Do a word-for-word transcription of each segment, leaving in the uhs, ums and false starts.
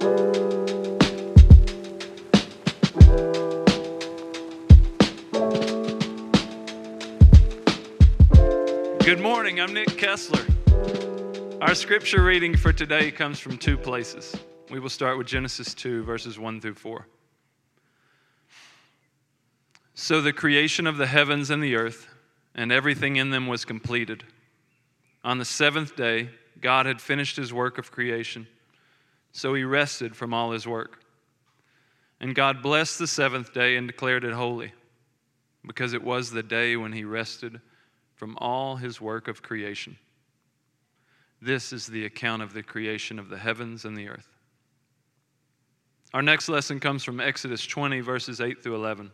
Good morning, I'm Nick Kessler. Our scripture reading for today comes from two places. We will start with Genesis two, verses one through four. So the creation of the heavens and the earth and everything in them was completed. On the seventh day, God had finished his work of creation, so he rested from all his work. And God blessed the seventh day and declared it holy, because it was the day when he rested from all his work of creation. This is the account of the creation of the heavens and the earth. Our next lesson comes from Exodus twenty, verses eight through eleven.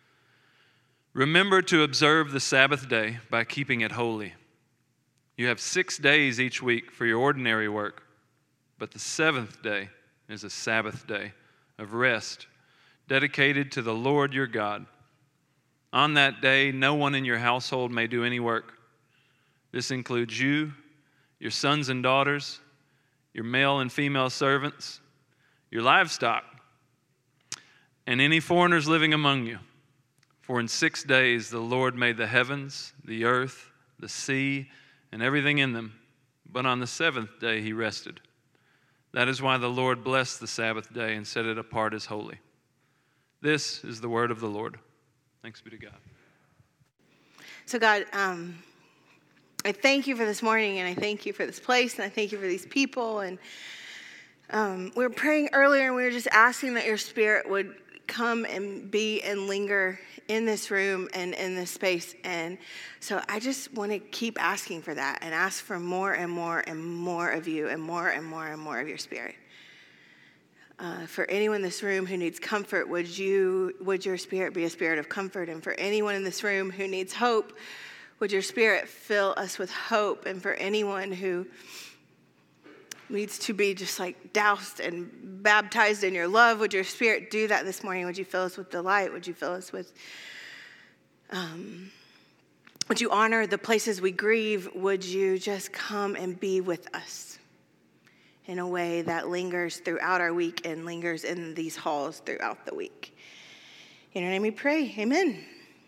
Remember to observe the Sabbath day by keeping it holy. You have six days each week for your ordinary work, but the seventh day is a Sabbath day of rest, dedicated to the Lord your God. On that day, no one in your household may do any work. This includes you, your sons and daughters, your male and female servants, your livestock, and any foreigners living among you. For in six days the Lord made the heavens, the earth, the sea, and everything in them. But on the seventh day he rested. That is why the Lord blessed the Sabbath day and set it apart as holy. This is the word of the Lord. Thanks be to God. So God, um, I thank you for this morning, and I thank you for this place, and I thank you for these people. And um, we were praying earlier, and we were just asking that your Spirit would come and be and linger in this room and in this space. And so I just want to keep asking for that and ask for more and more and more of you and more and more and more of your Spirit. Uh, for anyone in this room who needs comfort, would you, would your Spirit be a spirit of comfort? And for anyone in this room who needs hope, would your Spirit fill us with hope? And for anyone who needs to be just like doused and baptized in your love, would your Spirit do that this morning? Would you fill us with delight? Would you fill us with, um, would you honor the places we grieve? Would you just come and be with us in a way that lingers throughout our week and lingers in these halls throughout the week? In your name we pray, amen.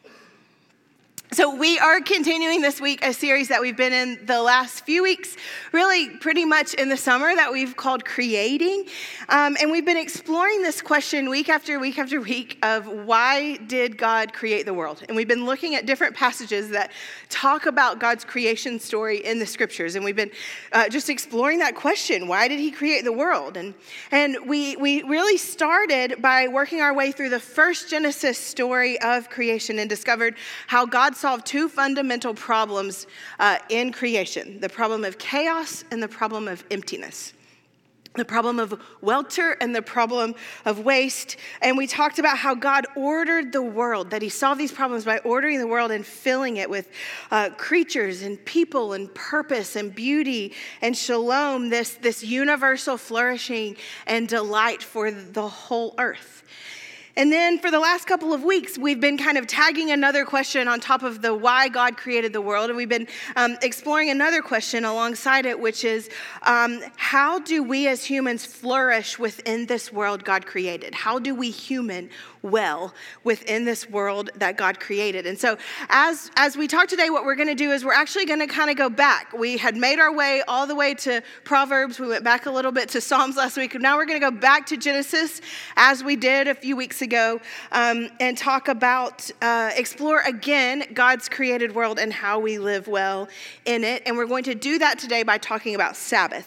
So we are continuing this week a series that we've been in the last few weeks, really pretty much in the summer, that we've called Creating. Um, and we've been exploring this question week after week after week of why did God create the world? And we've been looking at different passages that talk about God's creation story in the scriptures. And we've been uh, just exploring that question, why did he create the world? And, and we, we really started by working our way through the first Genesis story of creation and discovered how God solve two fundamental problems uh, in creation: the problem of chaos and the problem of emptiness. The problem of welter and the problem of waste. And we talked about how God ordered the world, that he solved these problems by ordering the world and filling it with uh, creatures and people and purpose and beauty and shalom, this, this universal flourishing and delight for the whole earth. And then for the last couple of weeks, we've been kind of tagging another question on top of the why God created the world. And we've been um, exploring another question alongside it, which is um, how do we as humans flourish within this world God created? How do we human well within this world that God created? And so as, as we talk today, what we're going to do is we're actually going to kind of go back. We had made our way all the way to Proverbs. We went back a little bit to Psalms last week. Now we're going to go back to Genesis, as we did a few weeks ago, um, and talk about, uh, explore again God's created world and how we live well in it. And we're going to do that today by talking about Sabbath.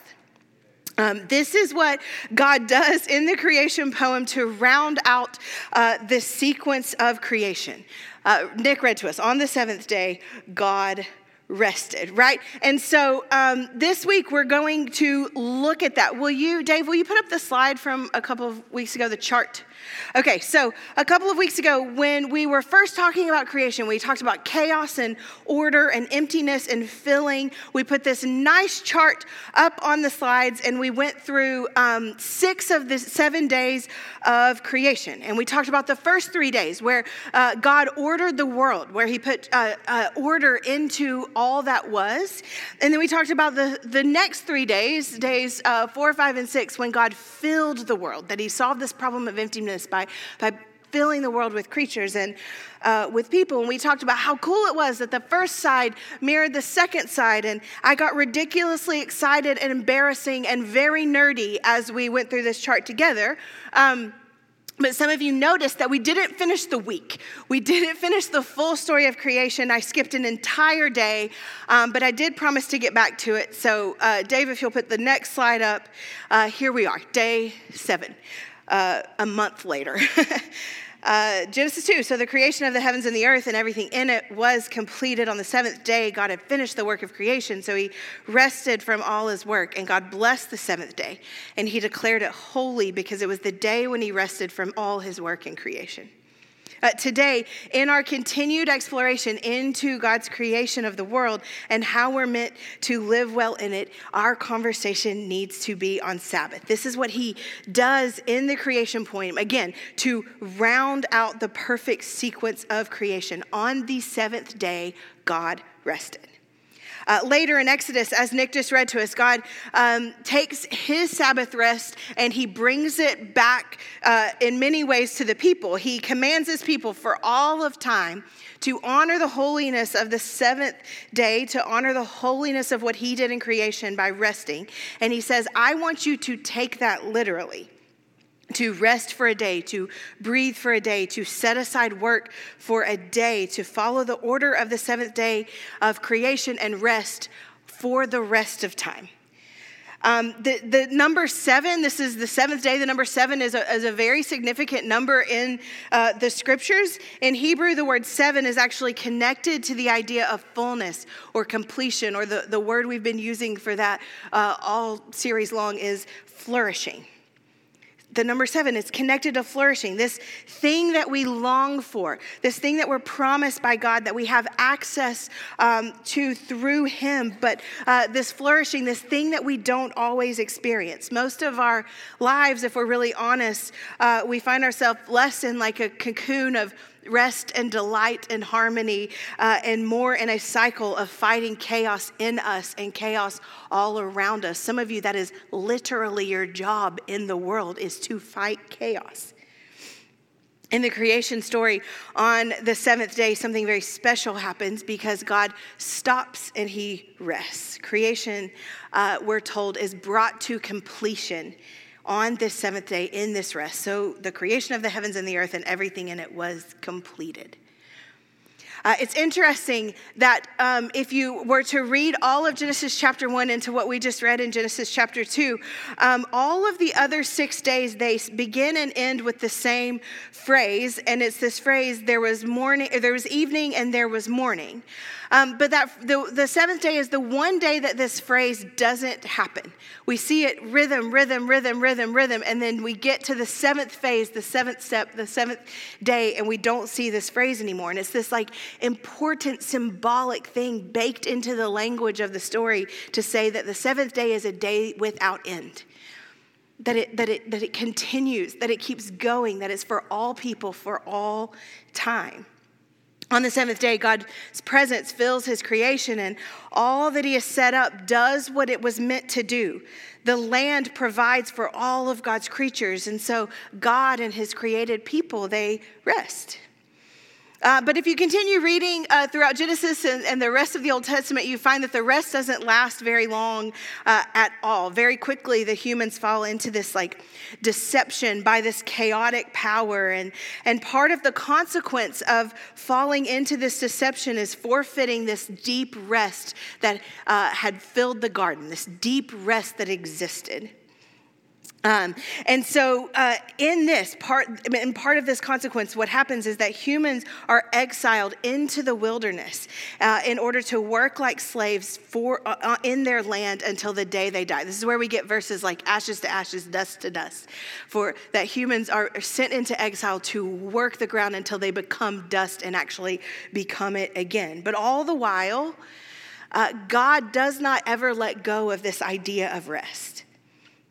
Um, this is what God does in the creation poem to round out uh, the sequence of creation. Uh, Nick read to us, on the seventh day, God rested, right? And so um, this week we're going to look at that. Will you, Dave, will you put up the slide from a couple of weeks ago, the chart? Okay, so a couple of weeks ago when we were first talking about creation, we talked about chaos and order and emptiness and filling. We put this nice chart up on the slides and we went through um, six of the seven days of creation. And we talked about the first three days where uh, God ordered the world, where he put uh, uh, order into all that was. And then we talked about the, the next three days, days uh, four, five, and six, when God filled the world, that he solved this problem of emptiness by, by filling the world with creatures and uh, with people. And we talked about how cool it was that the first side mirrored the second side. And I got ridiculously excited and embarrassing and very nerdy as we went through this chart together. Um, But some of you noticed that we didn't finish the week. We didn't finish the full story of creation. I skipped an entire day, um, but I did promise to get back to it. So, uh, Dave, if you'll put the next slide up, uh, here we are, day seven, uh, a month later. Uh, Genesis two, so the creation of the heavens and the earth and everything in it was completed on the seventh day. God had finished the work of creation, so he rested from all his work, and God blessed the seventh day, and he declared it holy because it was the day when he rested from all his work in creation. Uh, today, in our continued exploration into God's creation of the world and how we're meant to live well in it, our conversation needs to be on Sabbath. This is what he does in the creation poem, again, to round out the perfect sequence of creation. On the seventh day, God rested. Uh, later in Exodus, as Nick just read to us, God um, takes his Sabbath rest and he brings it back uh, in many ways to the people. He commands his people for all of time to honor the holiness of the seventh day, to honor the holiness of what he did in creation by resting. And he says, I want you to take that literally. To rest for a day, to breathe for a day, to set aside work for a day, to follow the order of the seventh day of creation and rest for the rest of time. Um, the, the number seven, this is the seventh day. The number seven is a, is a very significant number in uh, the scriptures. In Hebrew, the word seven is actually connected to the idea of fullness or completion, or the, the word we've been using for that uh, all series long is flourishing. The number seven is connected to flourishing, this thing that we long for, this thing that we're promised by God, that we have access um, to through him, but uh, this flourishing, this thing that we don't always experience. Most of our lives, if we're really honest, uh, we find ourselves less in like a cocoon of rest and delight and harmony, uh, and more in a cycle of fighting chaos in us and chaos all around us. Some of you, that is literally your job in the world, is to fight chaos. In the creation story, on the seventh day, something very special happens because God stops and he rests. Creation, uh, we're told, is brought to completion on this seventh day in this rest. So the creation of the heavens and the earth and everything in it was completed. Uh, it's interesting that um, if you were to read all of Genesis chapter one into what we just read in Genesis chapter two, um, all of the other six days, they begin and end with the same phrase. And it's this phrase, there was morning, there was evening and there was morning. Um, but that the, the seventh day is the one day that this phrase doesn't happen. We see it rhythm, rhythm, rhythm, rhythm, rhythm, and then we get to the seventh phase, the seventh step, the seventh day, and we don't see this phrase anymore. And it's this like important symbolic thing baked into the language of the story to say that the seventh day is a day without end. That it, that it, that it continues, that it keeps going, that it's for all people, for all time. On the seventh day, God's presence fills his creation, and all that he has set up does what it was meant to do. The land provides for all of God's creatures, and so God and his created people, they rest. Uh, but if you continue reading uh, throughout Genesis and, and the rest of the Old Testament, you find that the rest doesn't last very long uh, at all. Very quickly, the humans fall into this like deception by this chaotic power. And, and part of the consequence of falling into this deception is forfeiting this deep rest that uh, had filled the garden, this deep rest that existed. Um, and so uh, in this part, in part of this consequence, what happens is that humans are exiled into the wilderness uh, in order to work like slaves for uh, in their land until the day they die. This is where we get verses like ashes to ashes, dust to dust, for that humans are sent into exile to work the ground until they become dust and actually become it again. But all the while, uh, God does not ever let go of this idea of rest.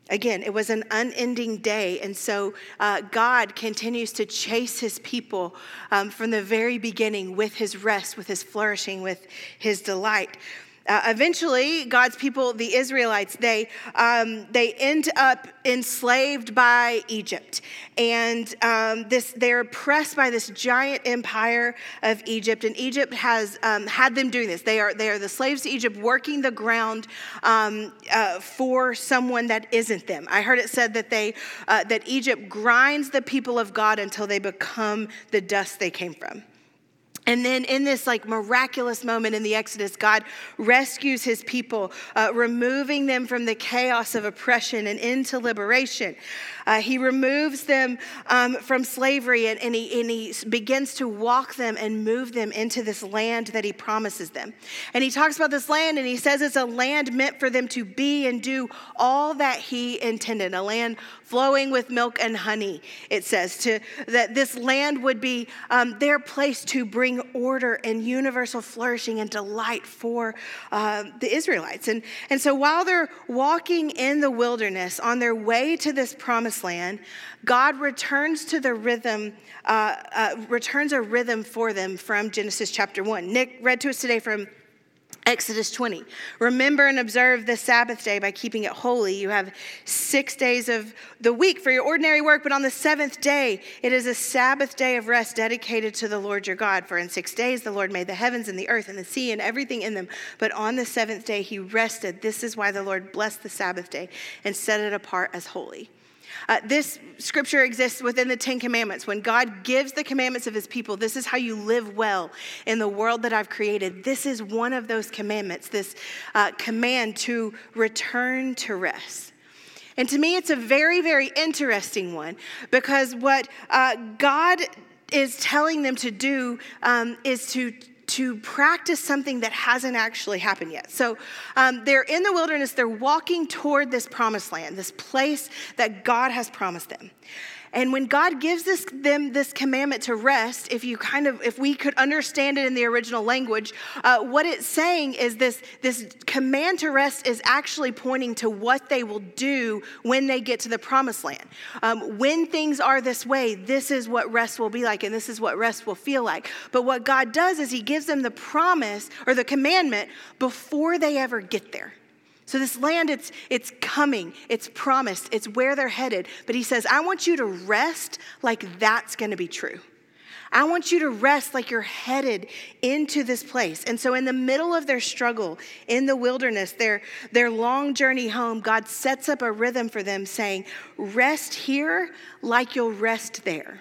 Again, it was an unending day, and so uh, God continues to chase his people um, from the very beginning with his rest, with his flourishing, with his delight. Uh, eventually, God's people, the Israelites, they um, they end up enslaved by Egypt, and um, this they're oppressed by this giant empire of Egypt. And Egypt has um, had them doing this. They are they are the slaves to Egypt, working the ground um, uh, for someone that isn't them. I heard it said that they uh, that Egypt grinds the people of God until they become the dust they came from. And then in this like miraculous moment in the Exodus, God rescues his people, uh, removing them from the chaos of oppression and into liberation. Uh, he removes them um, from slavery, and, and, he, and he begins to walk them and move them into this land that he promises them. And he talks about this land, and he says it's a land meant for them to be and do all that he intended, a land flowing with milk and honey, it says, to that this land would be um, their place to bring order and universal flourishing and delight for uh, the Israelites. And, and so while they're walking in the wilderness on their way to this promised land, God returns to the rhythm, uh, uh, returns a rhythm for them from Genesis chapter one. Nick read to us today from Exodus twenty. Remember and observe the Sabbath day by keeping it holy. You have six days of the week for your ordinary work, but on the seventh day, it is a Sabbath day of rest dedicated to the Lord your God. For in six days, the Lord made the heavens and the earth and the sea and everything in them. But on the seventh day, he rested. This is why the Lord blessed the Sabbath day and set it apart as holy. Uh, this scripture exists within the Ten Commandments. When God gives the commandments of his people, this is how you live well in the world that I've created. This is one of those commandments, this uh, command to return to rest. And to me, it's a very, very interesting one, because what uh, God is telling them to do um, is to to practice something that hasn't actually happened yet. So um, they're in the wilderness, they're walking toward this promised land, this place that God has promised them. And when God gives this, them this commandment to rest, if you kind of, if we could understand it in the original language, uh, what it's saying is this, this command to rest is actually pointing to what they will do when they get to the promised land. Um, when things are this way, this is what rest will be like, and this is what rest will feel like. But what God does is he gives them the promise or the commandment before they ever get there. So this land, it's it's coming, it's promised, it's where they're headed. But he says, I want you to rest like that's going to be true. I want you to rest like you're headed into this place. And so in the middle of their struggle in the wilderness, their, their long journey home, God sets up a rhythm for them saying, rest here like you'll rest there.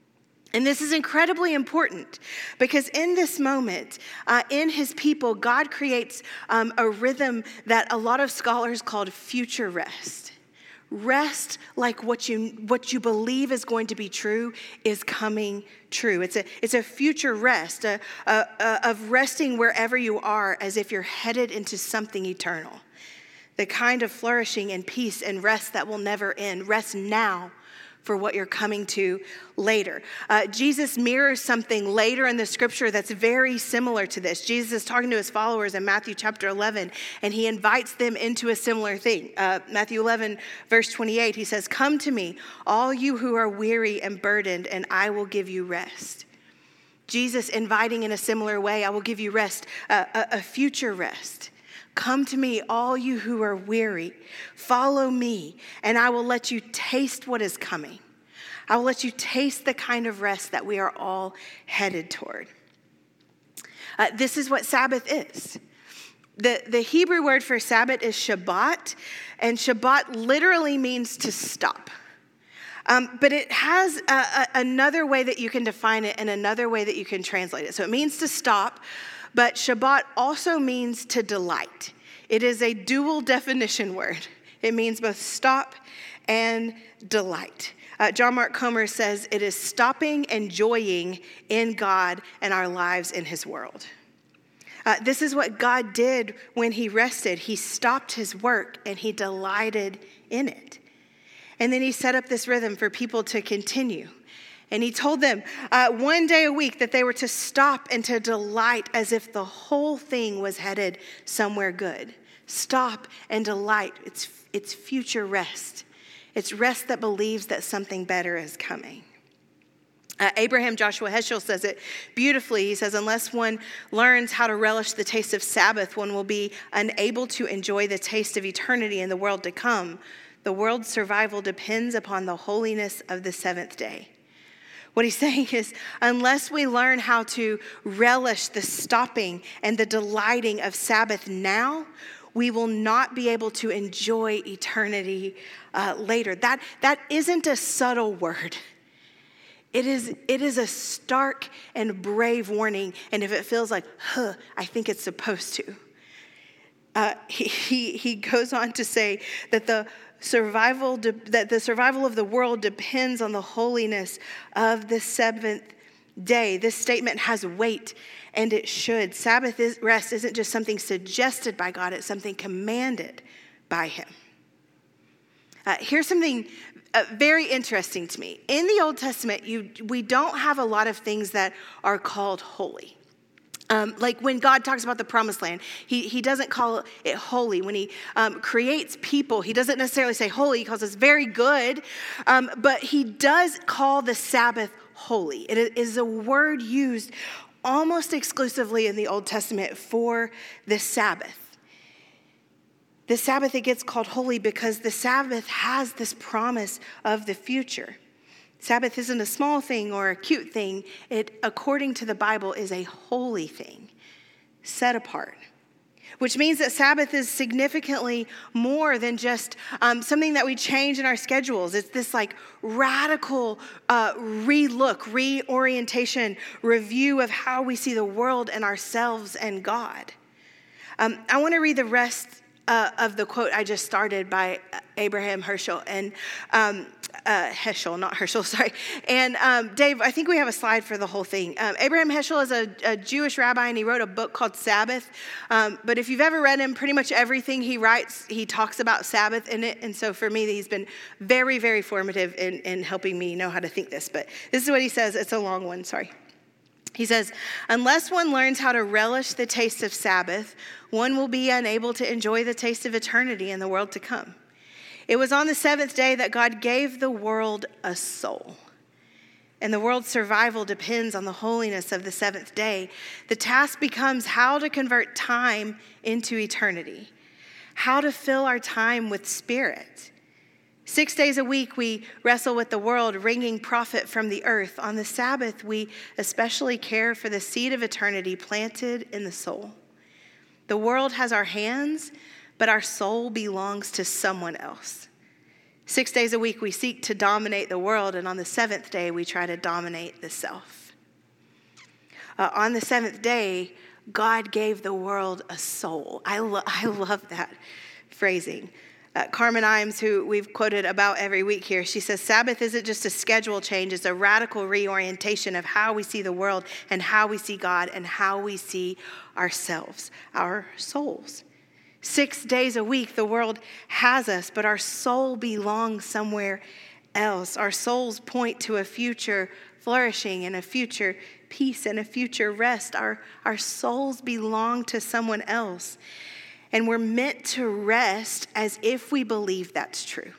And this is incredibly important because in this moment, uh, in his people, God creates um, a rhythm that a lot of scholars called future rest. Rest like what you what you believe is going to be true is coming true. It's a it's a future rest, a, a, a, of resting wherever you are as if you're headed into something eternal. The kind of flourishing and peace and rest that will never end. Rest now for what you're coming to later. Uh, Jesus mirrors something later in the scripture that's very similar to this. Jesus is talking to his followers in Matthew chapter eleven, and he invites them into a similar thing. Uh, Matthew eleven, verse twenty-eight, he says, come to me, all you who are weary and burdened, and I will give you rest. Jesus inviting in a similar way, I will give you rest, uh, a, a future rest. Come to me, all you who are weary. Follow me, and I will let you taste what is coming. I will let you taste the kind of rest that we are all headed toward. Uh, this is what Sabbath is. The, the Hebrew word for Sabbath is Shabbat, and Shabbat literally means to stop. Um, but it has a, a, another way that you can define it and another way that you can translate it. So it means to stop. But Shabbat also means to delight. It is a dual definition word. It means both stop and delight. Uh, John Mark Comer says it is stopping and joying in God and our lives in his world. Uh, this is what God did when he rested. He stopped his work and he delighted in it. And then he set up this rhythm for people to continue. And he told them uh, one day a week that they were to stop and to delight as if the whole thing was headed somewhere good. Stop and delight. It's, it's future rest. It's rest that believes that something better is coming. Uh, Abraham Joshua Heschel says it beautifully. He says, unless one learns how to relish the taste of Sabbath, one will be unable to enjoy the taste of eternity in the world to come. The world's survival depends upon the holiness of the seventh day. What he's saying is, unless we learn how to relish the stopping and the delighting of Sabbath now, we will not be able to enjoy eternity uh, later. That, that isn't a subtle word. It is, it is a stark and brave warning, and if it feels like, huh, I think it's supposed to. Uh, he, he, he goes on to say that the survival de- that the survival of the world depends on the holiness of the seventh day. This statement has weight, and it should. Sabbath is, rest isn't just something suggested by God, it's something commanded by him. Uh, here's something uh, very interesting to me. In the Old Testament, you, we don't have a lot of things that are called holy. Um, like when God talks about the promised land, he, he doesn't call it holy. When he um, creates people, he doesn't necessarily say holy. He calls us very good, um, but he does call the Sabbath holy. It is a word used almost exclusively in the Old Testament for the Sabbath. The Sabbath, it gets called holy because the Sabbath has this promise of the future. Sabbath isn't a small thing or a cute thing. It, according to the Bible, is a holy thing, set apart. Which means that Sabbath is significantly more than just um, something that we change in our schedules. It's this like radical uh, re-look, reorientation, review of how we see the world and ourselves and God. Um, I want to read the rest uh, of the quote I just started by Abraham Herschel and um, uh, Heschel, not Herschel, sorry. And um, Dave, I think we have a slide for the whole thing. Um, Abraham Heschel is a, a Jewish rabbi, and he wrote a book called Sabbath. Um, but if you've ever read him, pretty much everything he writes, he talks about Sabbath in it. And so for me, he's been very, very formative in, in helping me know how to think this. But this is what he says. It's a long one, sorry. He says, unless one learns how to relish the taste of Sabbath, one will be unable to enjoy the taste of eternity in the world to come. It was on the seventh day that God gave the world a soul. And the world's survival depends on the holiness of the seventh day. The task becomes how to convert time into eternity, how to fill our time with spirit. Six days a week, we wrestle with the world, wringing profit from the earth. On the Sabbath, we especially care for the seed of eternity planted in the soul. The world has our hands, but our soul belongs to someone else. Six days a week, we seek to dominate the world, and on the seventh day, we try to dominate the self. Uh, on the seventh day, God gave the world a soul. I, lo- I love that phrasing. Uh, Carmen Imes, who we've quoted about every week here, she says, Sabbath isn't just a schedule change, it's a radical reorientation of how we see the world and how we see God and how we see ourselves, our souls. Six days a week, the world has us, but our soul belongs somewhere else. Our souls point to a future flourishing and a future peace and a future rest. Our, our souls belong to someone else. And we're meant to rest as if we believe that's true,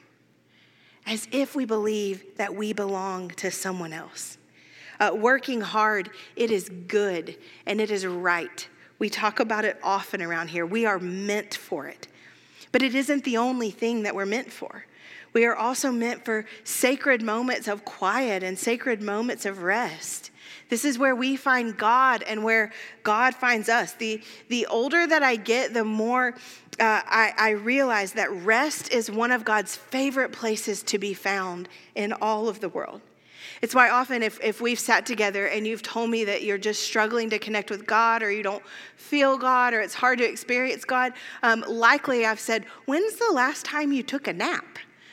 as if we believe that we belong to someone else. Uh, working hard, it is good and it is right. We talk about it often around here. We are meant for it. But it isn't the only thing that we're meant for. We are also meant for sacred moments of quiet and sacred moments of rest. This is where we find God and where God finds us. The, the older that I get, the more uh, I, I realize that rest is one of God's favorite places to be found in all of the world. It's why often if, if we've sat together and you've told me that you're just struggling to connect with God or you don't feel God or it's hard to experience God, um, likely I've said, when's the last time you took a nap?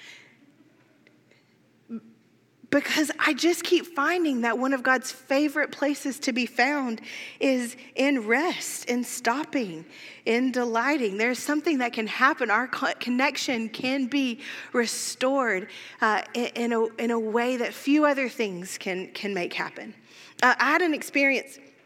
Because I just keep finding that one of God's favorite places to be found is in rest, in stopping, in delighting. There's something that can happen. Our connection can be restored uh, in, a, in a way that few other things can, can make happen. Uh, I had an experience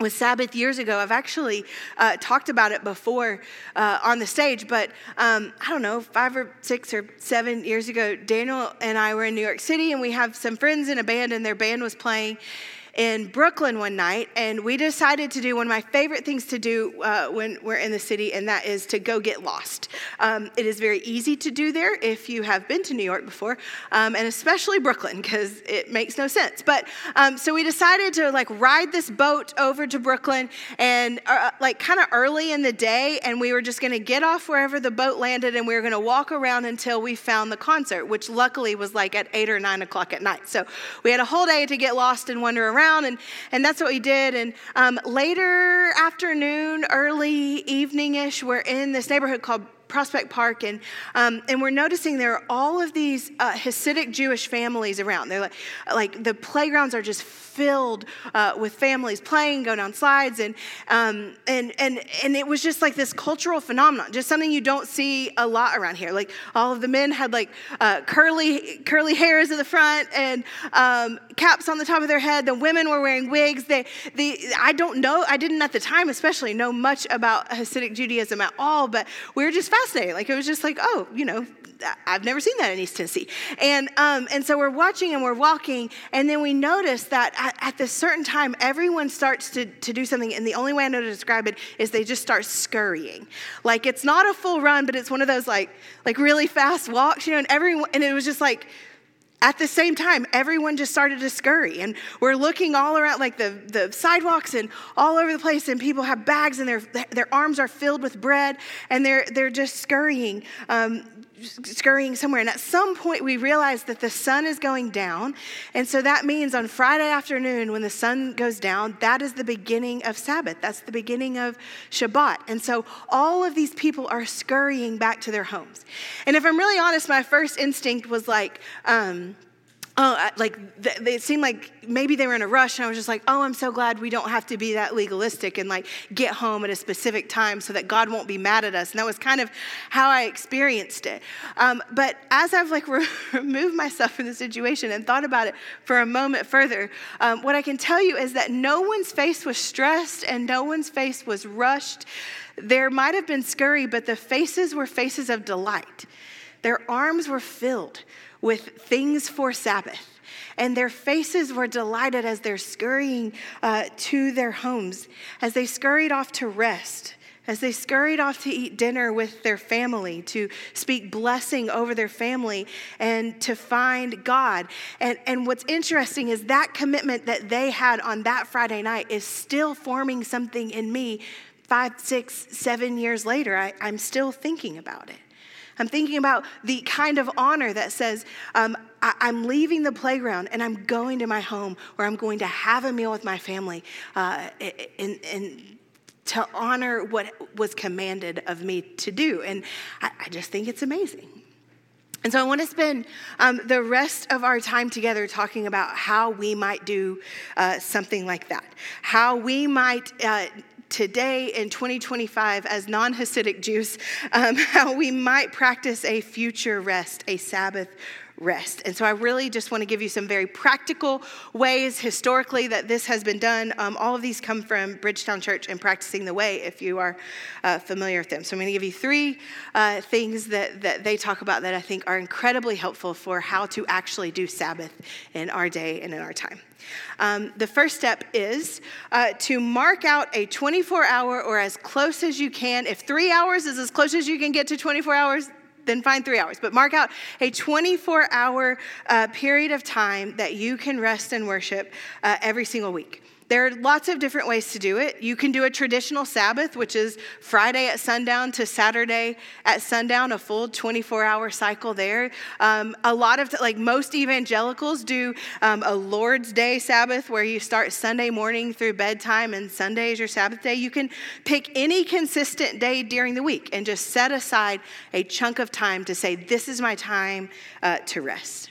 with Sabbath years ago. I've actually uh, talked about it before uh, on the stage, but um, I don't know, five or six or seven years ago, Daniel and I were in New York City, and we have some friends in a band, and their band was playing in Brooklyn one night, and we decided to do one of my favorite things to do uh, when we're in the city, and that is to go get lost. Um, it is very easy to do there if you have been to New York before, um, and especially Brooklyn, because it makes no sense. But um, so we decided to like ride this boat over to Brooklyn, and uh, like kind of early in the day, and we were just going to get off wherever the boat landed, and we were going to walk around until we found the concert, which luckily was like at eight or nine o'clock at night. So we had a whole day to get lost and wander around. And, and that's what we did. And um, later afternoon, early evening-ish, we're in this neighborhood called Prospect Park, and um, and we're noticing there are all of these uh, Hasidic Jewish families around. They're like, like the playgrounds are just filled uh, with families playing, go down slides, and um, and and and it was just like this cultural phenomenon, just something you don't see a lot around here. Like all of the men had like uh, curly curly hairs in the front and um, caps on the top of their head. The women were wearing wigs. They the I don't know. I didn't at the time, especially know much about Hasidic Judaism at all, but we were just fascinated. Like it was just like, oh, you know, I've never seen that in East Tennessee. And um, and so we're watching and we're walking, and then we notice that at, at this certain time, everyone starts to, to do something, and the only way I know to describe it is they just start scurrying. Like it's not a full run, but it's one of those like like really fast walks, you know, and everyone, and it was just like, at the same time, everyone just started to scurry, and we're looking all around, like the, the sidewalks and all over the place, and people have bags, and their their arms are filled with bread, and they're they're just scurrying, um, scurrying somewhere. And at some point, we realized that the sun is going down, and so that means on Friday afternoon, when the sun goes down, that is the beginning of Sabbath. That's the beginning of Shabbat. And so all of these people are scurrying back to their homes. And if I'm really honest, my first instinct was like, um, Oh, like th- it seemed like maybe they were in a rush, and I was just like, oh, I'm so glad we don't have to be that legalistic and like get home at a specific time so that God won't be mad at us. And that was kind of how I experienced it. Um, but as I've like re- removed myself from the situation and thought about it for a moment further, um, what I can tell you is that no one's face was stressed and no one's face was rushed. There might have been scurry, but the faces were faces of delight. Their arms were filled with things for Sabbath, and their faces were delighted as they're scurrying uh, to their homes, as they scurried off to rest, as they scurried off to eat dinner with their family, to speak blessing over their family, and to find God. And, and what's interesting is that commitment that they had on that Friday night is still forming something in me five, six, seven years later. I, I'm still thinking about it. I'm thinking about the kind of honor that says, um, I, I'm leaving the playground and I'm going to my home where I'm going to have a meal with my family uh, and, and to honor what was commanded of me to do. And I, I just think it's amazing. And so I want to spend um, the rest of our time together talking about how we might do uh, something like that, how we might uh, today in twenty twenty-five as non-Hasidic Jews, um, how we might practice a future rest, a Sabbath rest. And so I really just want to give you some very practical ways historically that this has been done. Um, all of these come from Bridgetown Church and Practicing the Way, if you are uh, familiar with them. So I'm going to give you three uh, things that, that they talk about that I think are incredibly helpful for how to actually do Sabbath in our day and in our time. Um, the first step is uh, to mark out a twenty-four hour or as close as you can. If three hours is as close as you can get to twenty-four hours, then find three hours. But mark out a twenty-four hour uh, period of time that you can rest and worship uh, every single week. There are lots of different ways to do it. You can do a traditional Sabbath, which is Friday at sundown to Saturday at sundown, a full twenty-four hour cycle there. Um, a lot of, like most evangelicals do um, a Lord's Day Sabbath where you start Sunday morning through bedtime and Sunday is your Sabbath day. You can pick any consistent day during the week and just set aside a chunk of time to say, this is my time uh, to rest.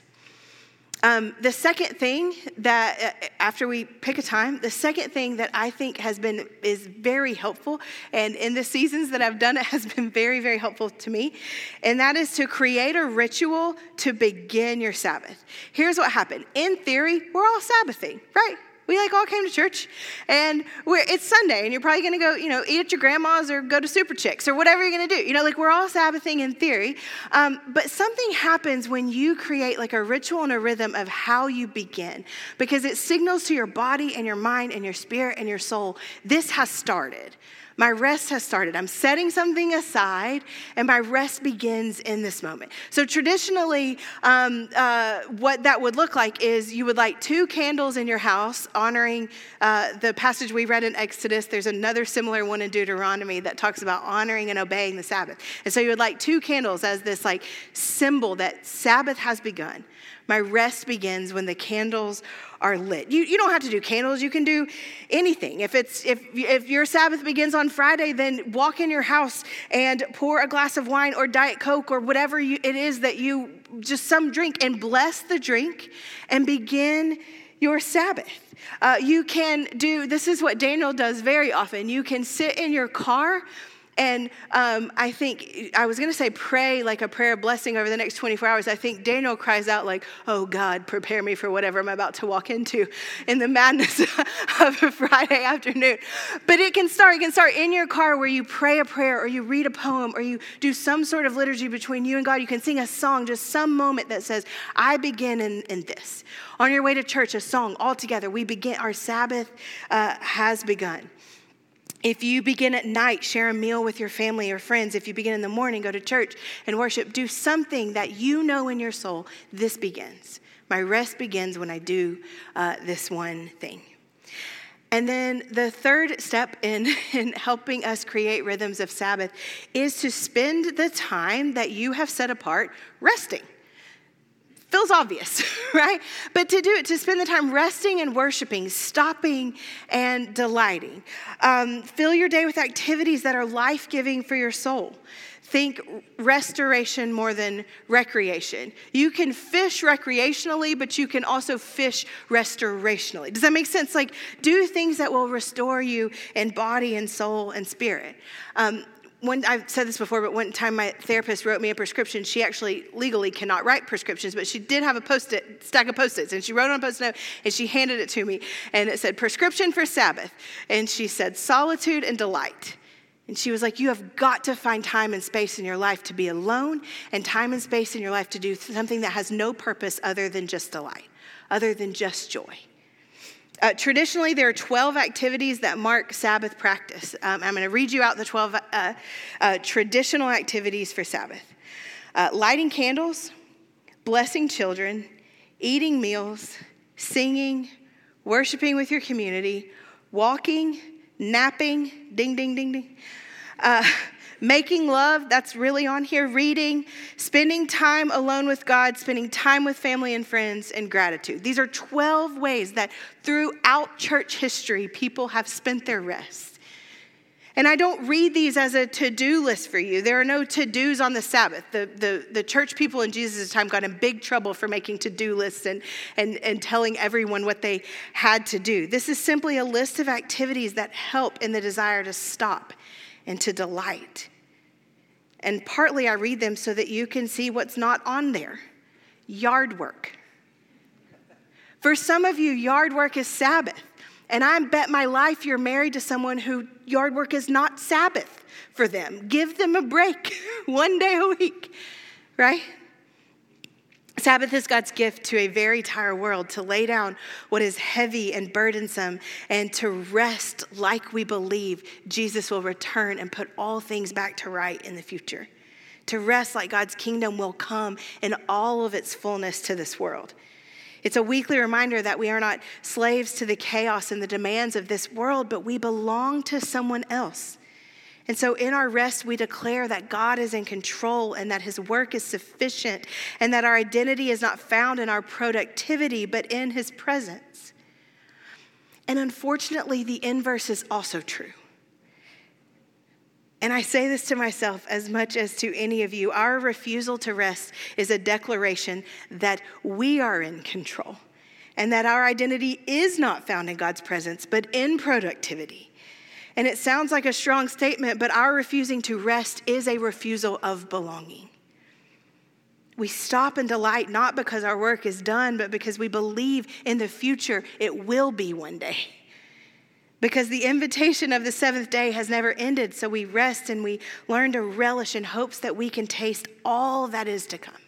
Um, the second thing that, uh, after we pick a time, the second thing that I think has been, is very helpful, and in the seasons that I've done it has been very, very helpful to me, and that is to create a ritual to begin your Sabbath. Here's what happened. In theory, we're all Sabbathing, right? We like all came to church, and we're, it's Sunday, and you're probably going to go, you know, eat at your grandma's or go to Super Chicks or whatever you're going to do. You know, like we're all Sabbathing in theory, um, but something happens when you create like a ritual and a rhythm of how you begin, because it signals to your body and your mind and your spirit and your soul, this has started. My rest has started. I'm setting something aside, and my rest begins in this moment. So traditionally, um, uh, what that would look like is you would light two candles in your house, honoring uh, the passage we read in Exodus. There's another similar one in Deuteronomy that talks about honoring and obeying the Sabbath. And so you would light two candles as this like symbol that Sabbath has begun. My rest begins when the candles are lit. You, you don't have to do candles. You can do anything. If it's if if your Sabbath begins on Friday, then walk in your house and pour a glass of wine or Diet Coke or whatever you, it is that you, just some drink, and bless the drink and begin your Sabbath. Uh, you can do, this is what Daniel does very often. You can sit in your car. And um, I think, I was going to say pray like a prayer of blessing over the next twenty-four hours. I think Daniel cries out like, oh God, prepare me for whatever I'm about to walk into in the madness of a Friday afternoon. But it can start, it can start in your car where you pray a prayer or you read a poem or you do some sort of liturgy between you and God. You can sing a song, just some moment that says, I begin in, in this. On your way to church, a song all together. We begin, our Sabbath uh, has begun. If you begin at night, share a meal with your family or friends. If you begin in the morning, go to church and worship. Do something that you know in your soul, this begins. My rest begins when I do uh, this one thing. And then the third step in, in helping us create rhythms of Sabbath is to spend the time that you have set apart resting. Feels obvious, right? But to do it, to spend the time resting and worshiping, stopping and delighting. Um, fill your day with activities that are life-giving for your soul. Think restoration more than recreation. You can fish recreationally, but you can also fish restorationally. Does that make sense? Like, do things that will restore you in body and soul and spirit. Um, One, I've said this before, but one time my therapist wrote me a prescription. She actually legally cannot write prescriptions, but she did have a post-it, stack of post-its, and she wrote on a post-it note, and she handed it to me, and it said, prescription for Sabbath. And she said, solitude and delight. And she was like, you have got to find time and space in your life to be alone, and time and space in your life to do something that has no purpose other than just delight, other than just joy. Uh, traditionally, there are twelve activities that mark Sabbath practice. Um, I'm going to read you out the twelve uh, uh, traditional activities for Sabbath. Uh, lighting candles, blessing children, eating meals, singing, worshiping with your community, walking, napping, ding, ding, ding, ding, uh, making love, that's really on here, reading, spending time alone with God, spending time with family and friends, and gratitude. These are twelve ways that throughout church history, people have spent their rest. And I don't read these as a to-do list for you. There are no to-dos on the Sabbath. The, the, the church people in Jesus' time got in big trouble for making to-do lists and, and, and telling everyone what they had to do. This is simply a list of activities that help in the desire to stop and to delight. And partly I read them so that you can see what's not on there. Yard work. For some of you, yard work is Sabbath. And I bet my life you're married to someone who yard work is not Sabbath for them. Give them a break one day a week, right? Sabbath is God's gift to a very tired world, to lay down what is heavy and burdensome and to rest like we believe Jesus will return and put all things back to right in the future. To rest like God's kingdom will come in all of its fullness to this world. It's a weekly reminder that we are not slaves to the chaos and the demands of this world, but we belong to someone else. And so in our rest, we declare that God is in control and that his work is sufficient and that our identity is not found in our productivity, but in his presence. And unfortunately, the inverse is also true. And I say this to myself as much as to any of you. Our refusal to rest is a declaration that we are in control and that our identity is not found in God's presence, but in productivity. And it sounds like a strong statement, but our refusing to rest is a refusal of belonging. we stop and delight not because our work is done, but because we believe in the future it will be one day. Because the invitation of the seventh day has never ended, so we rest and we learn to relish in hopes that we can taste all that is to come.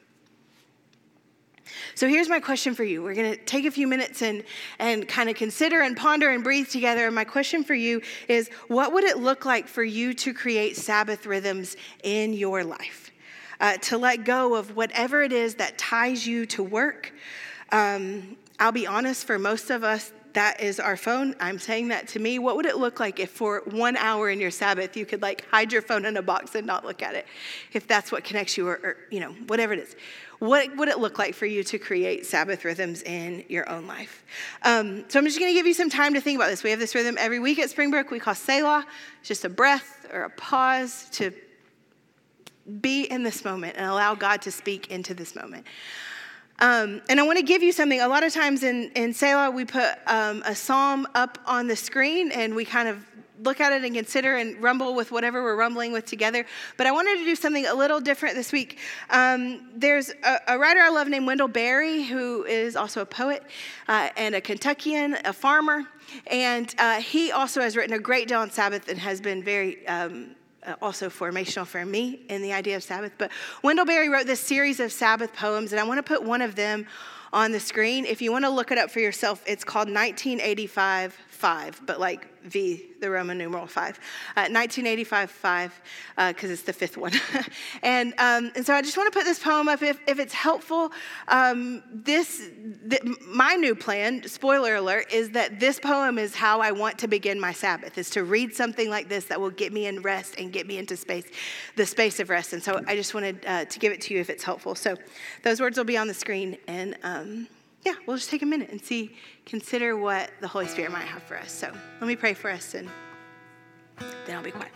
So here's my question for you. We're going to take a few minutes and, and kind of consider and ponder and breathe together. And my question for you is, what would it look like for you to create Sabbath rhythms in your life? Uh, to let go of whatever it is that ties you to work. Um, I'll be honest, for most of us, that is our phone. I'm saying that to me. What would it look like if for one hour in your Sabbath, you could like hide your phone in a box and not look at it? If that's what connects you, or, or you know, whatever it is. What would it look like for you to create Sabbath rhythms in your own life? Um, so I'm just going to give you some time to think about this. We have this rhythm every week at Springbrook we call Selah. It's just a breath or a pause to be in this moment and allow God to speak into this moment. Um, and I want to give you something. A lot of times in, in Selah, we put um, a psalm up on the screen and we kind of look at it and consider and rumble with whatever we're rumbling with together. But I wanted to do something a little different this week. Um, there's a, a writer I love named Wendell Berry, who is also a poet uh, and a Kentuckian, a farmer. And uh, he also has written a great deal on Sabbath and has been very um, uh, also formational for me in the idea of Sabbath. But Wendell Berry wrote this series of Sabbath poems, and I want to put one of them on the screen. If you want to look it up for yourself, it's called nineteen eighty-five five, but like V, the Roman numeral five. Uh, nineteen eighty-five five, because uh, it's the fifth one. and um, and so I just want to put this poem up if, if it's helpful. Um, this, th- my new plan, spoiler alert, is that this poem is how I want to begin my Sabbath, is to read something like this that will get me in rest and get me into space, the space of rest. And so I just wanted uh, to give it to you if it's helpful. So those words will be on the screen, and um, yeah, we'll just take a minute and see, consider what the Holy Spirit might have for us. So let me pray for us, and then I'll be quiet.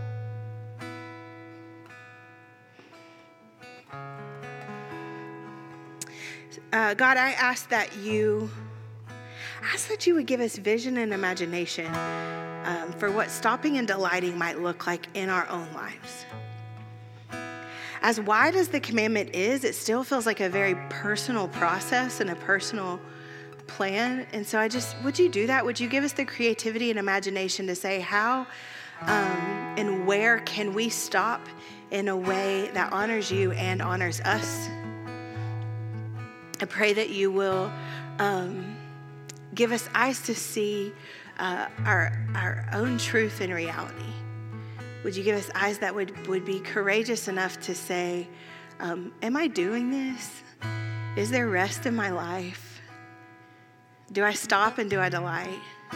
Uh, God, I ask that you, ask that you would give us vision and imagination um, for what stopping and delighting might look like in our own lives. As wide as the commandment is, it still feels like a very personal process and a personal plan. And so I just, would you do that? Would you give us the creativity and imagination to say how um, and where can we stop in a way that honors you and honors us? I pray that you will um, give us eyes to see uh, our, our own truth and reality. Would you give us eyes that would, would be courageous enough to say, um, am I doing this? Is there rest in my life? Do I stop and do I delight?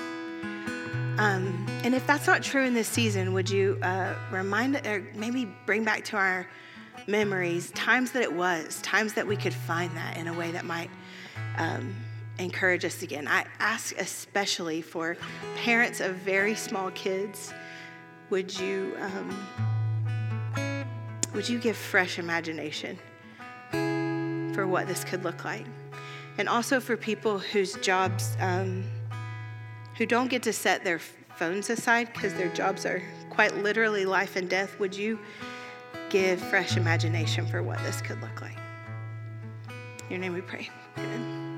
Um, and if that's not true in this season, would you uh, remind, or maybe bring back to our memories times that it was, times that we could find that in a way that might um, encourage us again. I ask especially for parents of very small kids. Would you, um, would you give fresh imagination for what this could look like? And also for people whose jobs, um, who don't get to set their phones aside because their jobs are quite literally life and death, would you give fresh imagination for what this could look like? In your name we pray. Amen.